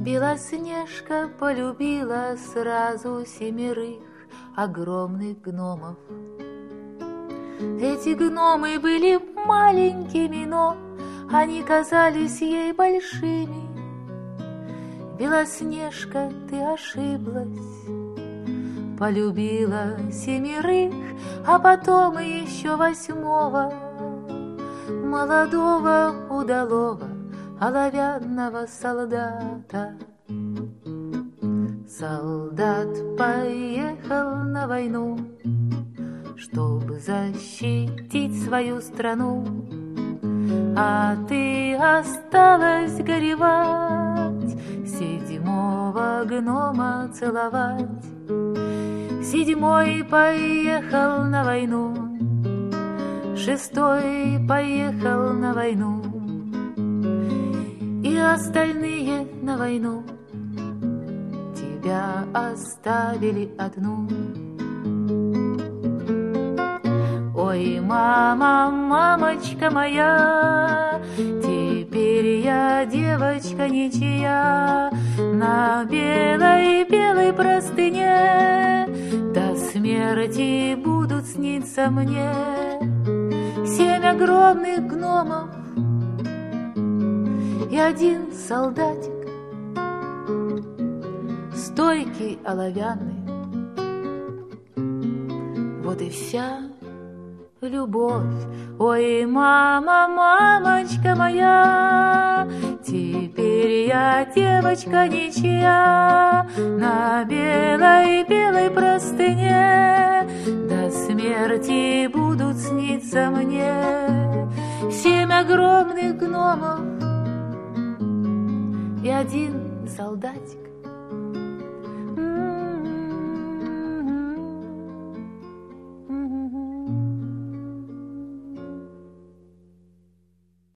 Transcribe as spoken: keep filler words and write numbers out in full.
Белоснежка полюбила сразу семерых огромных гномов. Эти гномы были маленькими, но они казались ей большими. Белоснежка, ты ошиблась, полюбила семерых, а потом еще восьмого, молодого, удалого, оловянного солдата. Солдат поехал на войну, чтобы защитить свою страну, а ты осталась горевать, седьмого гнома целовать. Седьмой поехал на войну, шестой поехал на войну, и остальные на войну тебя оставили одну. Ой, мама, мамочка моя, теперь я девочка ничья, на белой-белой простыне до смерти будут сниться мне семь огромных гномов и один солдатик, стойкий, оловянный. Вот и вся любовь. Ой, мама, мамочка моя, теперь я девочка ничья, на белой-белой простыне до смерти будут сниться мне семь огромных гномов и один солдатик.